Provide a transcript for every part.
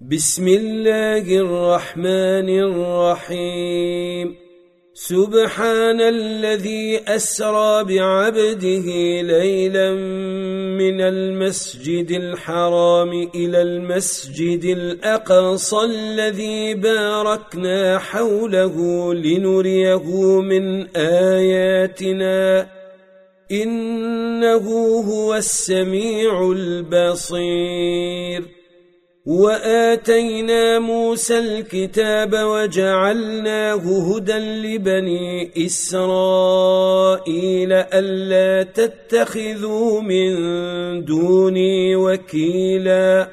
بسم الله الرحمن الرحيم. سبحان الذي أسرى بعبده ليلا من المسجد الحرام إلى المسجد الأقصى الذي باركنا حوله لنريه من آياتنا إنه هو السميع البصير. وآتينا موسى الكتاب وجعلناه هدى لبني إسرائيل ألا تتخذوا من دوني وكيلا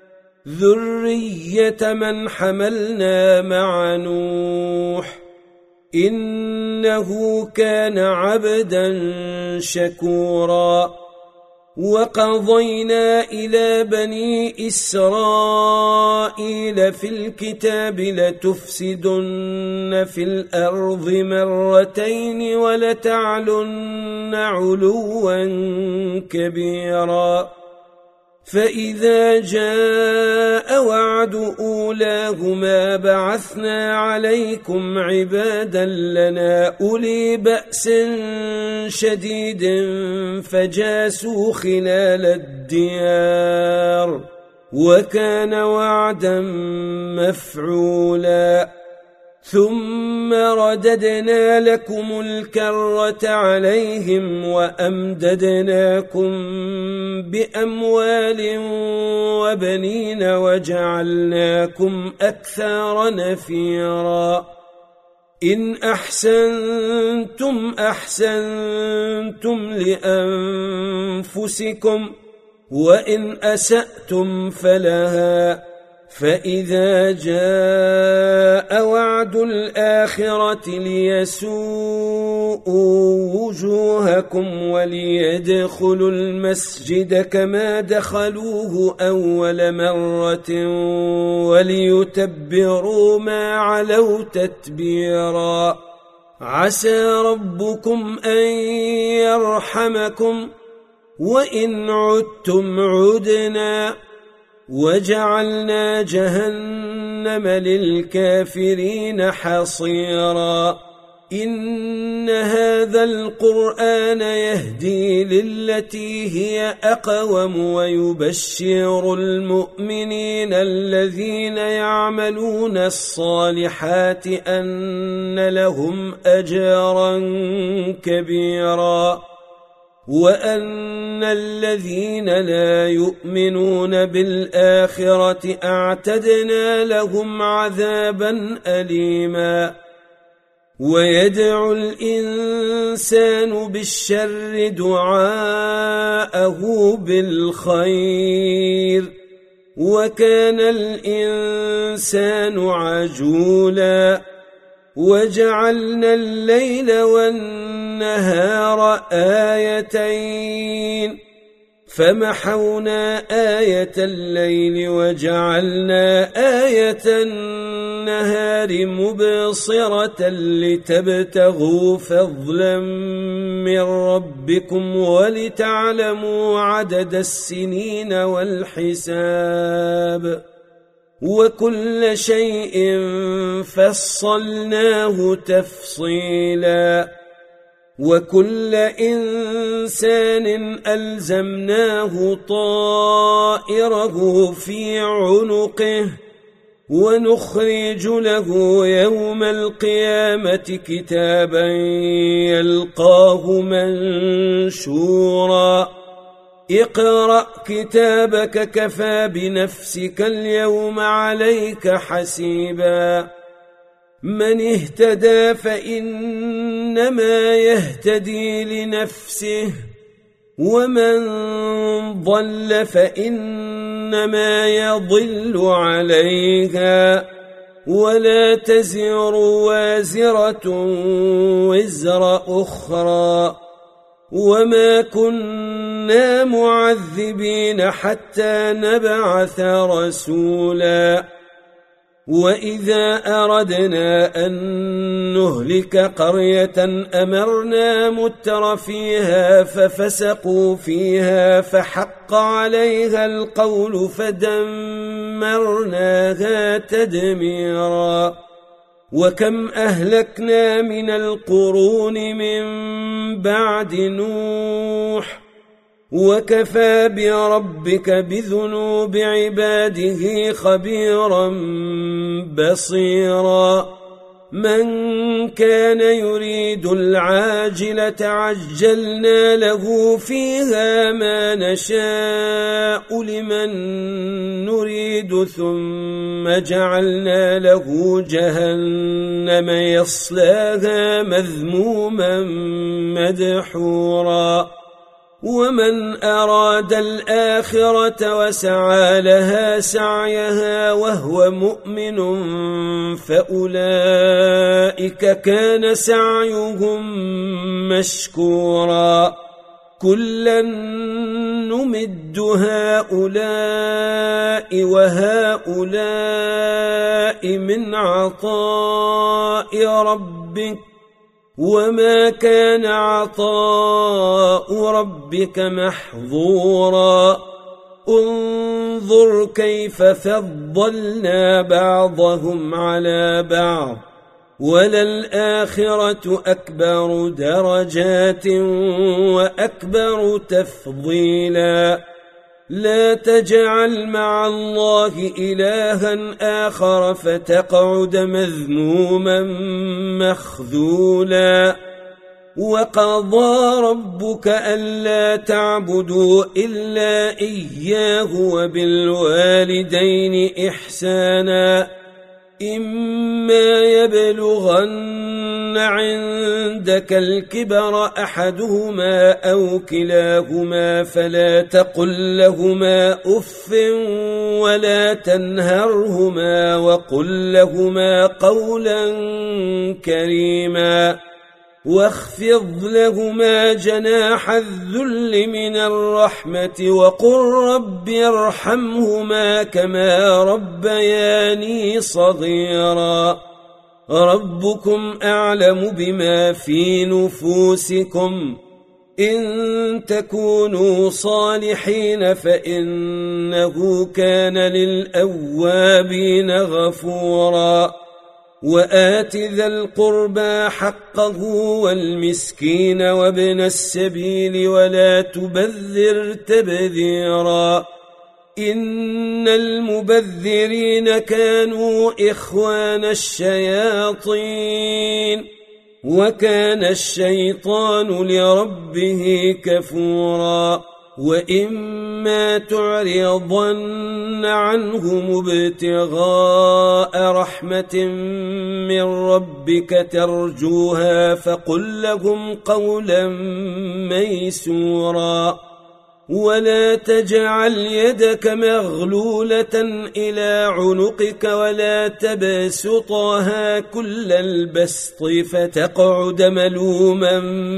ذرية من حملنا مع نوح إنه كان عبدا شكورا. وقضينا إلى بني إسرائيل في الكتاب لتفسدن في الأرض مرتين ولتعلن علوا كبيرا. فإذا جاء وعد أولاهما بعثنا عليكم عبادا لنا أولي بأس شديد فجاسوا خلال الديار وكان وعدا مفعولا. ثم رددنا لكم الكرة عليهم وأمددناكم بأموال وبنين وجعلناكم أكثر نفيرا. إن أحسنتم أحسنتم لأنفسكم وإن أسأتم فلها. فإذا جاء وعد الآخرة ليسوءوا وجوهكم وليدخلوا المسجد كما دخلوه أول مرة وليتبروا ما علوا تتبيرا. عسى ربكم أن يرحمكم وإن عدتم عدنا وجعلنا جهنم للكافرين حصيرا. إن هذا القرآن يهدي للتي هي أقوم ويبشر المؤمنين الذين يعملون الصالحات أن لهم أجرا كبيرا وأن الذين لا يؤمنون بالآخرة أعتدنا لهم عذابا أليما. ويدعو الإنسان بالشر دعاءه بالخير وكان الإنسان عجولا. وجعلنا الليل والنهار آيتين فمحونا آية الليل وجعلنا آية النهار مبصرة لتبتغوا فضلا من ربكم ولتعلموا عدد السنين والحساب وكل شيء فصلناه تفصيلا. وكل إنسان ألزمناه طائره في عنقه ونخرج له يوم القيامة كتابا يلقاه منشورا. اقرأ كتابك كفى بنفسك اليوم عليك حسيبا. من اهتدى فإنما يهتدي لنفسه ومن ضل فإنما يضل عليها ولا تزر وازرة وزر أخرى وما كنا معذبين حتى نبعث رسولا. وإذا أردنا أن نهلك قرية أمرنا متر فيها ففسقوا فيها فحق عليها القول فدمرناها تدميرا وكم أهلكنا من القرون من بعد نوح وكفى بربك بذنوب عباده خبيرا بصيرا من كان يريد العاجلة عجلنا له فيها ما نشاء لمن نريد ثم جعلنا له جهنم يصلاها مذموما مدحورا ومن أراد الآخرة وسعى لها سعيها وهو مؤمن فأولئك كان سعيهم مشكورا كلا نمد هؤلاء وهؤلاء من عطاء ربك وما كان عطاء ربك محظورا انظر كيف فضلنا بعضهم على بعض وللآخرة أكبر درجات وأكبر تفضيلا لا تجعل مع الله إلها آخر فتقعد مذموما مخذولا وقضى ربك ألا تعبدوا إلا إياه وبالوالدين إحسانا إما يبلغن عندك الكبر أحدهما أو كلاهما فلا تقل لهما أف ولا تنهرهما وقل لهما قولا كريما واخفض لهما جناح الذل من الرحمة وقل رب ارحمهما كما ربياني صغيرا ربكم أعلم بما في نفوسكم إن تكونوا صالحين فإنه كان للأوابين غفورا وآت ذا القربى حقه والمسكين وابن السبيل ولا تبذر تبذيرا إن المبذرين كانوا إخوان الشياطين وكان الشيطان لربه كفورا وإما تعرضن عنهم ابتغاء رحمة من ربك ترجوها فقل لهم قولا ميسورا ولا تجعل يدك مغلولة إلى عنقك ولا تبسطها كل البسط فتقعد ملوما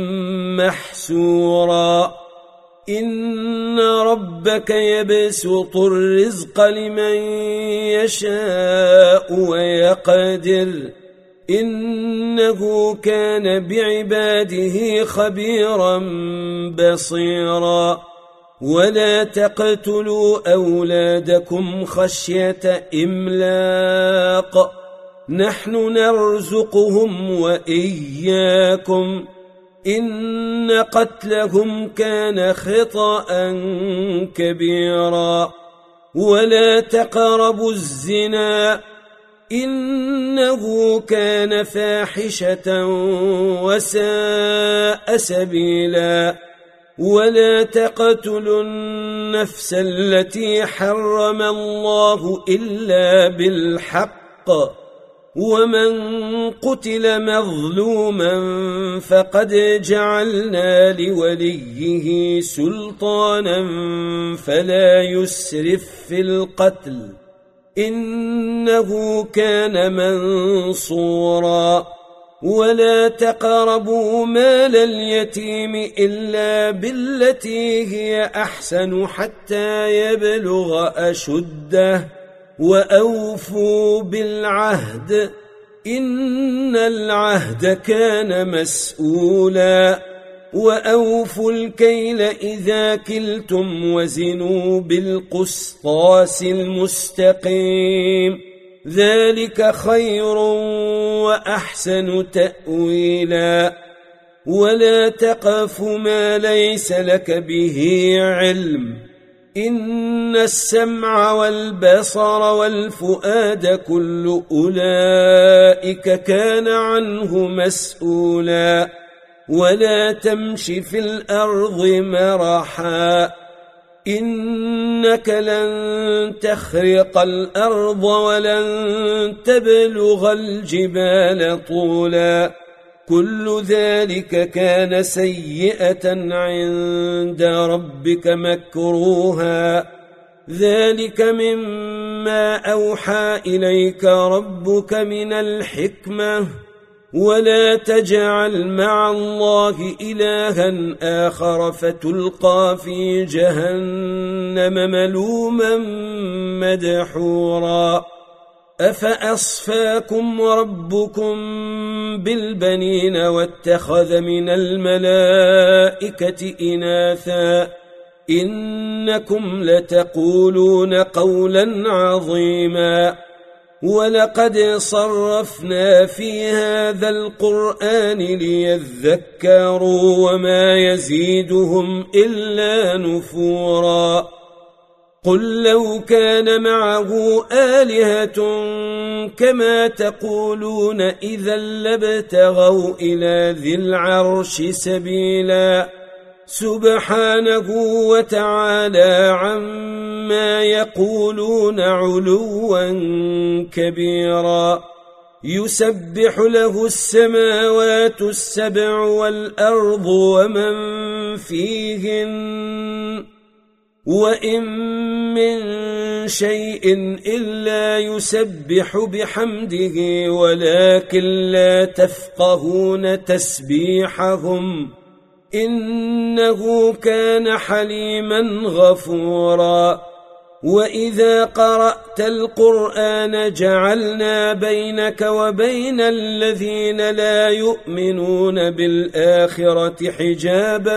محسورا إن ربك يبسط الرزق لمن يشاء ويقدر إنه كان بعباده خبيرا بصيرا ولا تقتلوا أولادكم خشية إملاق نحن نرزقهم وإياكم إن قتلهم كان خطأ كبيرا ولا تقربوا الزنا إنه كان فاحشة وساء سبيلا ولا تقتلوا النفس التي حرم الله إلا بالحق ومن قتل مظلوما فقد جعلنا لوليه سلطانا فلا يسرف في القتل إنه كان منصورا ولا تقربوا مال اليتيم إلا بالتي هي أحسن حتى يبلغ أشده وأوفوا بالعهد إن العهد كان مسؤولا وأوفوا الكيل إذا كلتم وزنوا بالقسطاس المستقيم ذلك خير وأحسن تأويلا ولا تقف ما ليس لك به علم إن السمع والبصر والفؤاد كل أولئك كان عنه مسؤولا ولا تمش في الأرض مرحا إنك لن تخرق الأرض ولن تبلغ الجبال طولا كل ذلك كان سيئة عند ربك مكروها ذلك مما أوحى إليك ربك من الحكمة ولا تجعل مع الله إلها آخر فتلقى في جهنم ملوما مدحورا أفأصفاكم ربكم بالبنين واتخذ من الملائكة إناثا إنكم لتقولون قولا عظيما ولقد صرفنا في هذا القرآن ليذكروا وما يزيدهم إلا نفورا قل لو كان معه آلهة كما تقولون إذا لابتغوا إلى ذي العرش سبيلا سبحانه وتعالى عما يقولون علوا كبيرا يسبح له السماوات السبع والأرض ومن فيهن وإن من شيء إلا يسبح بحمده ولكن لا تفقهون تسبيحهم إنه كان حليما غفورا وإذا قرأت القرآن جعلنا بينك وبين الذين لا يؤمنون بالآخرة حجابا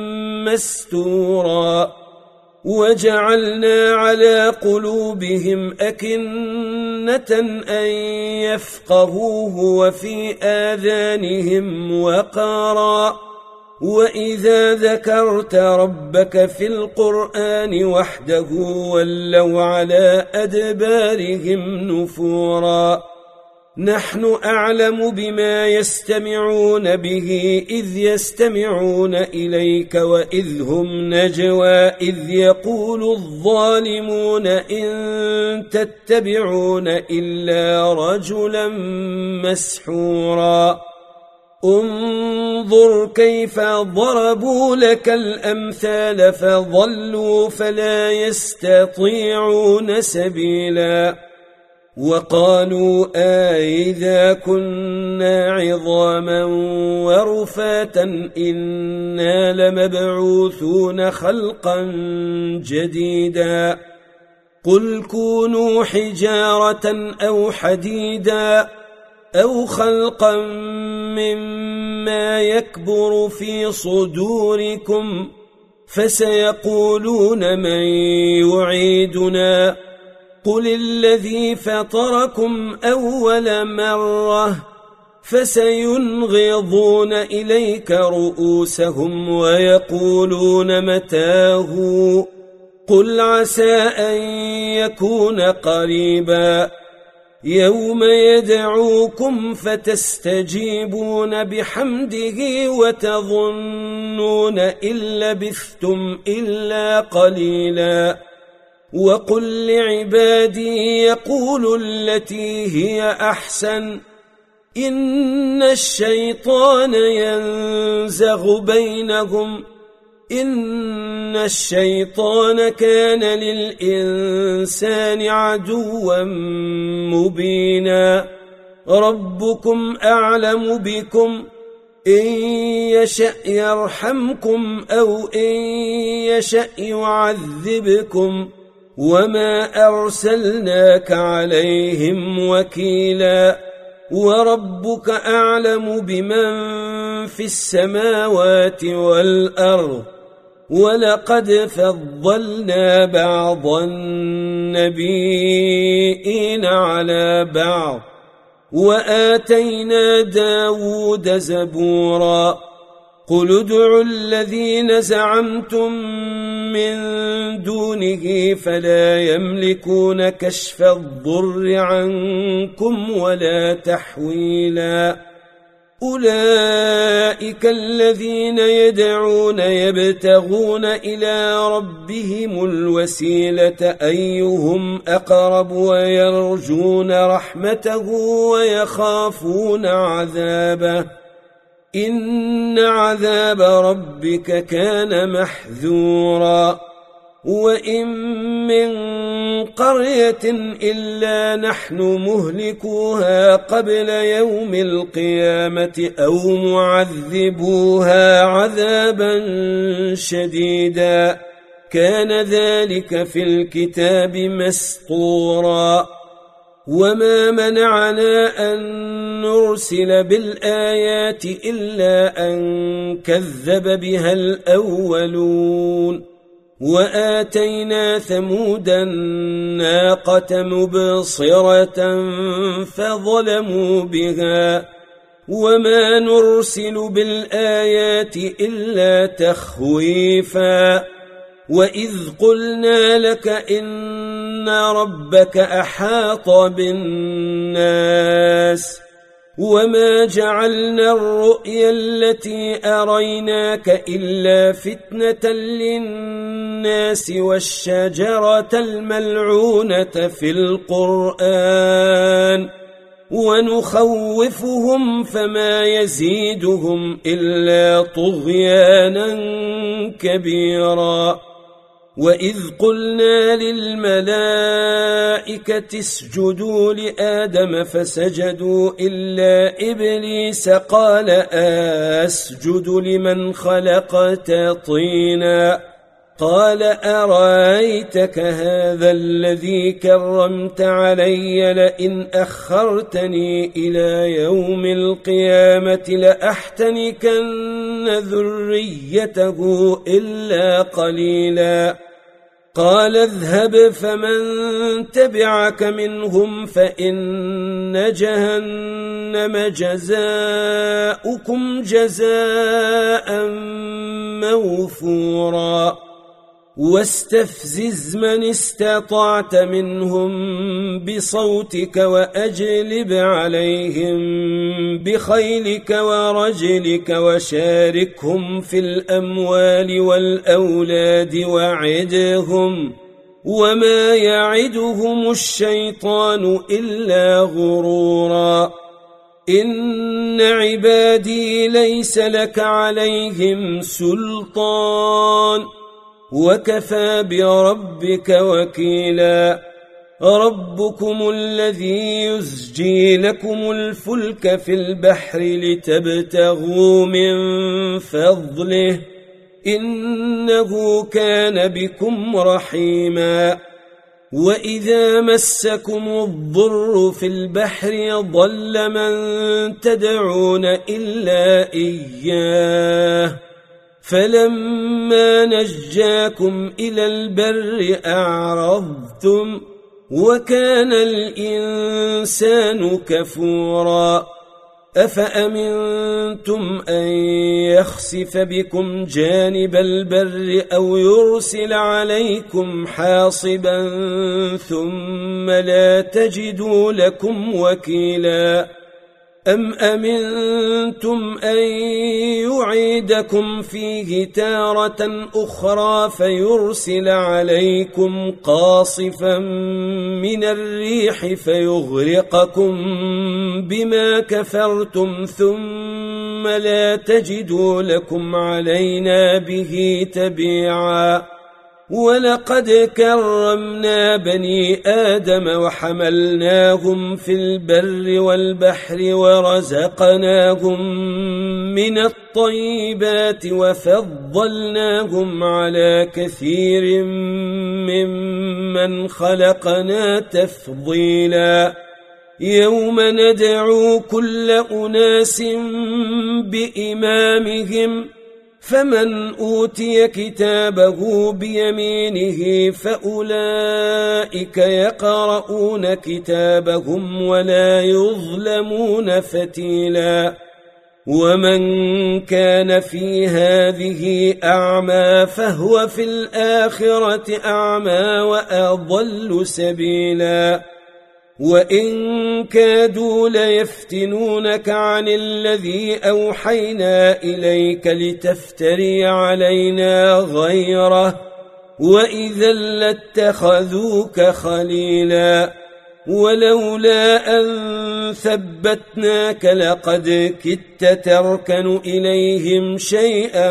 مستورا وجعلنا على قلوبهم أكنة أن يفقهوه وفي آذانهم وقرا وإذا ذكرت ربك في القرآن وحده ولوا على أدبارهم نفورا نحن أعلم بما يستمعون به إذ يستمعون إليك وإذ هم نجوى إذ يقول الظالمون إن تتبعون إلا رجلا مسحورا انظر كيف ضربوا لك الأمثال فضلوا فلا يستطيعون سبيلا وقالوا أئذا كنا عظاما ورفاتا إنا لمبعوثون خلقا جديدا قل كونوا حجارة أو حديدا أو خلقا مما يكبر في صدوركم فسيقولون من يعيدنا قل الذي فطركم أول مرة فسينغضون إليك رؤوسهم ويقولون متاه قل عسى أن يكون قريبا يوم يدعوكم فتستجيبون بحمده وتظنون إن لبثتم إلا قليلا وقل لعبادي يقولوا التي هي أحسن إن الشيطان ينزغ بينهم إن الشيطان كان للإنسان عدوا مبينا ربكم أعلم بكم إن يشأ يرحمكم أو إن يشأ يعذبكم وما أرسلناك عليهم وكيلا وربك أعلم بمن في السماوات والأرض ولقد فضلنا بعض النبيين على بعض وآتينا داود زبورا قل ادعوا الذين زعمتم من دونه فلا يملكون كشف الضر عنكم ولا تحويلا أولئك الذين يدعون يبتغون إلى ربهم الوسيلة أيهم أقرب ويرجون رحمته ويخافون عذابه إن عذاب ربك كان محذورا وإن من قرية إلا نحن مهلكوها قبل يوم القيامة أو معذبوها عذابا شديدا كان ذلك في الكتاب مسطورا وما منعنا أن نرسل بالآيات إلا أن كذب بها الأولون وآتينا ثمود الناقة مبصرة فظلموا بها وما نرسل بالآيات إلا تخويفا وإذ قلنا لك إن ربك أحاط بالناس وما جعلنا الرؤيا التي أريناك إلا فتنة للناس والشجرة الملعونة في القرآن ونخوفهم فما يزيدهم إلا طغيانا كبيرا وإذ قلنا للملائكة اسجدوا لآدم فسجدوا إلا إبليس قال أسجد لمن خلقت طينا قال أرأيتك هذا الذي كرمت علي لئن أخرتني إلى يوم القيامة لأحتنكن ذريته إلا قليلا قال اذهب فمن تبعك منهم فإن جهنم جزاؤكم جزاء موفورا واستفزز من استطعت منهم بصوتك وأجلب عليهم بخيلك ورجلك وشاركهم في الأموال والأولاد وعدهم وما يعدهم الشيطان إلا غرورا إن عبادي ليس لك عليهم سلطان وكفى بربك وكيلا ربكم الذي يزجي لكم الفلك في البحر لتبتغوا من فضله إنه كان بكم رحيما وإذا مسكم الضر في البحر ضل من تدعون إلا إياه فلما نجاكم إلى البر أعرضتم وكان الإنسان كفورا أفأمنتم أن يخسف بكم جانب البر أو يرسل عليكم حاصبا ثم لا تجدوا لكم وكيلا أم أمنتم أن يعيدكم فيه تارة أخرى فيرسل عليكم قاصفا من الريح فيغرقكم بما كفرتم ثم لا تجدوا لكم علينا به تبيعا ولقد كرمنا بني آدم وحملناهم في البر والبحر ورزقناهم من الطيبات وفضلناهم على كثير ممن خلقنا تفضيلا يوم ندعو كل أناس بإمامهم فمن أوتي كتابه بيمينه فأولئك يقرؤون كتابهم ولا يظلمون فتيلا ومن كان في هذه أعمى فهو في الآخرة أعمى وأضل سبيلا وإن كادوا ليفتنونك عن الذي أوحينا إليك لتفتري علينا غيره وإذا لاتخذوك خليلا ولولا أن ثبتناك لقد كدت تركن إليهم شيئا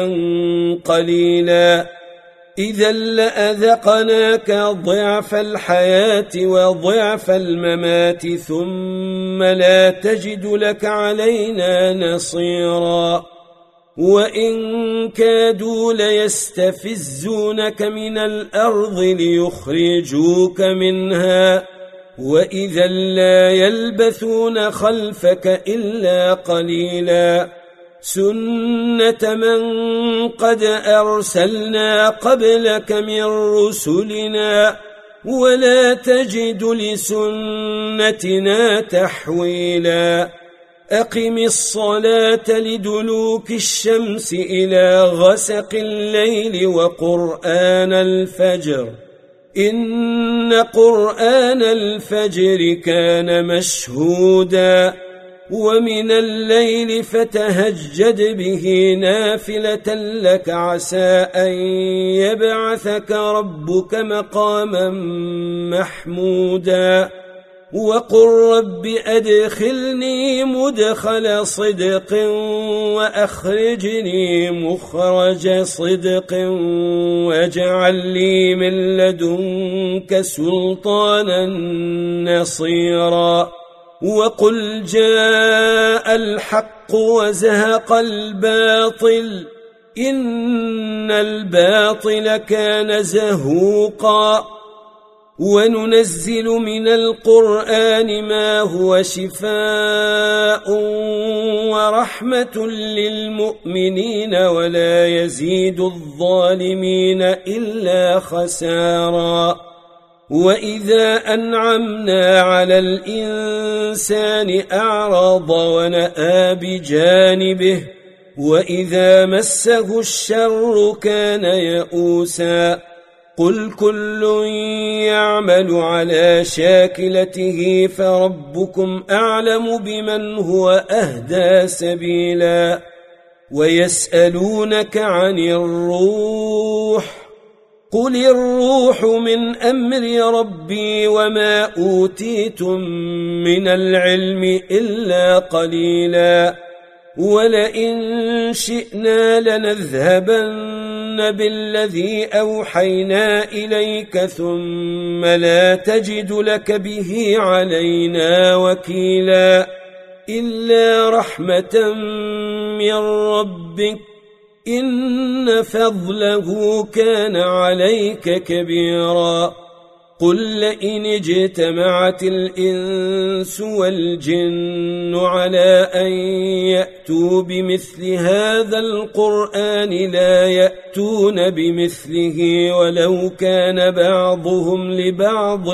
قليلا إذا لأذقناك ضعف الحياة وضعف الممات ثم لا تجد لك علينا نصيرا وإن كادوا ليستفزونك من الأرض ليخرجوك منها وإذا لا يلبثون خلفك إلا قليلا سنة من قد أرسلنا قبلك من رسلنا ولا تجد لسنتنا تحويلا أقم الصلاة لدلوك الشمس إلى غسق الليل وقرآن الفجر إن قرآن الفجر كان مشهودا ومن الليل فتهجد به نافلة لك عسى أن يبعثك ربك مقاما محمودا وقل رب أدخلني مدخل صدق وأخرجني مخرج صدق واجعل لي من لدنك سلطانا نصيرا وقل جاء الحق وزهق الباطل إن الباطل كان زهوقا وننزل من القرآن ما هو شفاء ورحمة للمؤمنين ولا يزيد الظالمين إلا خسارا وإذا أنعمنا على الإنسان أعرض ونأى بجانبه وإذا مسه الشر كان يئوسا قل كل يعمل على شاكلته فربكم أعلم بمن هو أهدى سبيلا ويسألونك عن الروح قل الروح من أمر ربي وما أوتيتم من العلم إلا قليلا ولئن شئنا لنذهبن بالذي أوحينا إليك ثم لا تجد لك به علينا وكيلا إلا رحمة من ربك إن فضله كان عليك كبيرا قل لئن اجتمعت الإنس والجن على أن يأتوا بمثل هذا القرآن لا يأتون بمثله ولو كان بعضهم لبعض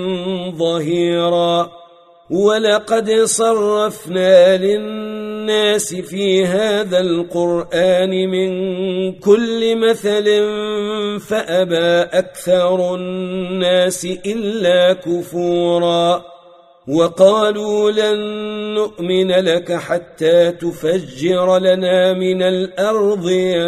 ظهيرا ولقد صرفنا للناس في هذا القرآن من كل مثل فأبى أكثر الناس إلا كفورا وقالوا لن نؤمن لك حتى تفجر لنا من الأرض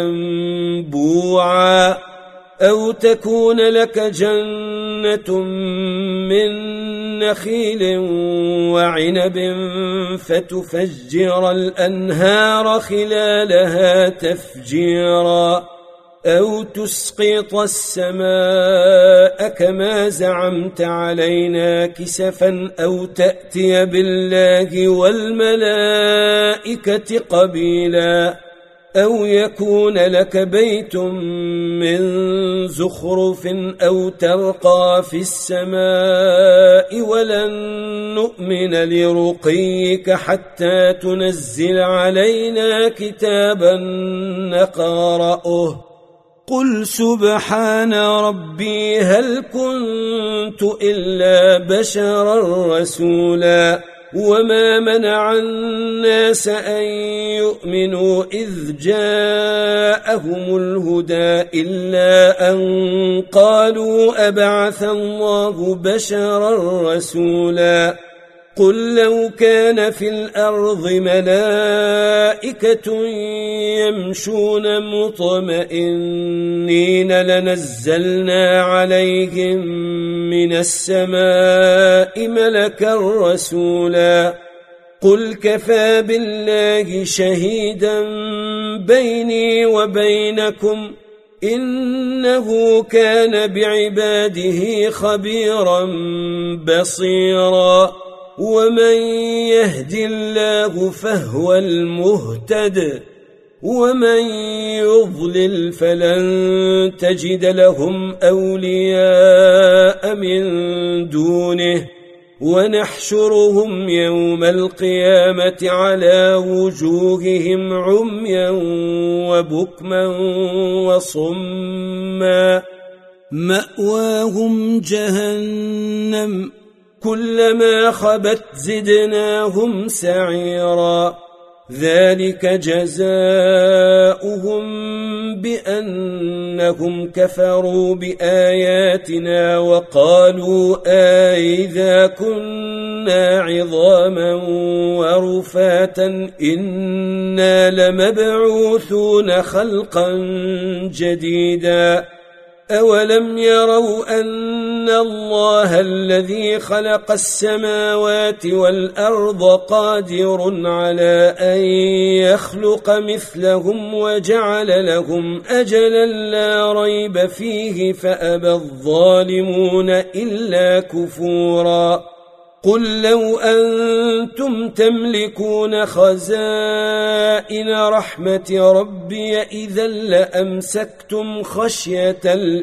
ينبوعا أو تكون لك جنة من نخيل وعنب فتفجر الأنهار خلالها تفجيرا أو تسقط السماء كما زعمت علينا كسفا أو تأتي بالله والملائكة قبيلا أو يكون لك بيت من زخرف أو ترقى في السماء ولن نؤمن لرقيك حتى تنزل علينا كتابا نقرأه قل سبحان ربي هل كنت إلا بشرا رسولا وما منع الناس أن يؤمنوا إذ جاءهم الهدى إلا أن قالوا أبعث الله بشرا رسولا قل لو كان في الأرض ملائكة يمشون مطمئنين لنزلنا عليهم من السماء ملكا رسولا قل كفى بالله شهيدا بيني وبينكم إنه كان بعباده خبيرا بصيرا ومن يهد الله فهو المهتد ومن يضلل فلن تجد لهم أولياء من دونه ونحشرهم يوم القيامة على وجوههم عميا وبكما وصما مأواهم جهنم كلما خبت زدناهم سعيرا ذلك جزاؤهم بأنهم كفروا بآياتنا وقالوا أئذا كنا عظاما ورفاتا إنا لمبعوثون خلقا جديدا أولم يروا أن الله الذي خلق السماوات والأرض قادر على أن يخلق مثلهم وجعل لهم أجلا لا ريب فيه فأبى الظالمون إلا كفورا قل لو أنتم تملكون خزائن رحمة ربي إذا لأمسكتم خشية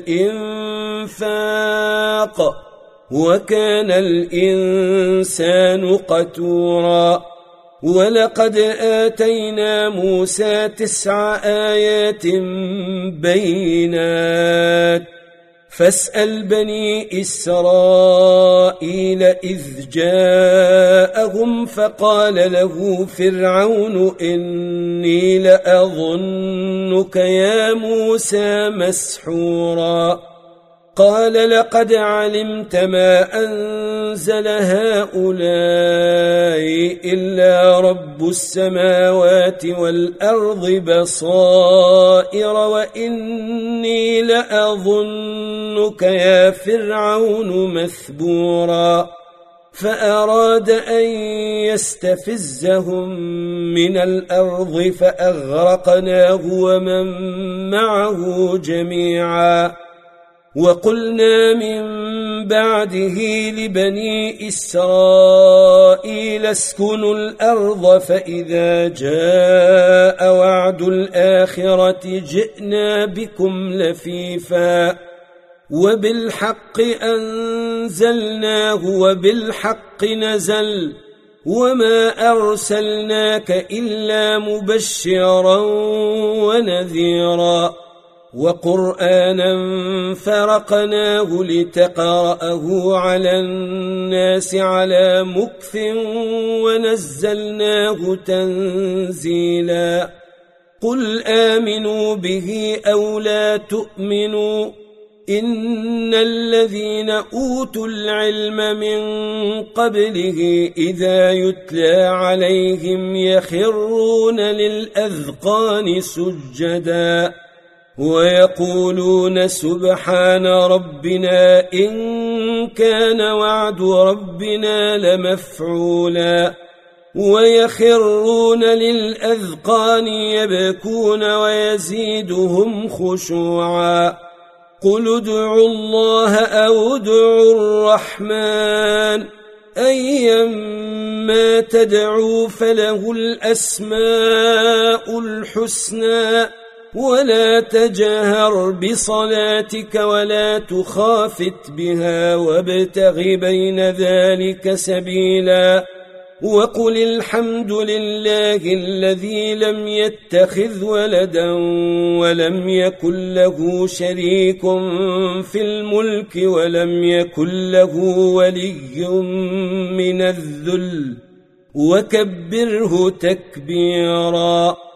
الإنفاق وكان الإنسان قتورا ولقد آتينا موسى 9 آيات بينات فاسأل بني إسرائيل إذ جاءهم فقال له فرعون إني لأظنك يا موسى مسحورا قال لقد علمت ما أنزل هؤلاء إلا رب السماوات والأرض بصائر وإني لأظنك يا فرعون مثبورا فأراد أن يستفزهم من الأرض فأغرقناه ومن معه جميعا وقلنا من بعده لبني إسرائيل اسكنوا الأرض فإذا جاء وعد الآخرة جئنا بكم لفيفا وبالحق أنزلناه وبالحق نزل وما أرسلناك إلا مبشرا ونذيرا وقرآنا فرقناه لتقرأه على الناس على مكث ونزلناه تنزيلا قل آمنوا به أو لا تؤمنوا إن الذين أوتوا العلم من قبله إذا يتلى عليهم يخرون للأذقان سجدا ويقولون سبحان ربنا إن كان وعد ربنا لمفعولا ويخرون للأذقان يبكون ويزيدهم خشوعا قل ادعوا الله أو ادعوا الرحمن أيما تدعوا فله الأسماء الحسنى ولا تجهر بصلاتك ولا تخافت بها وابتغ بين ذلك سبيلا وقل الحمد لله الذي لم يتخذ ولدا ولم يكن له شريك في الملك ولم يكن له ولي من الذل وكبره تكبيرا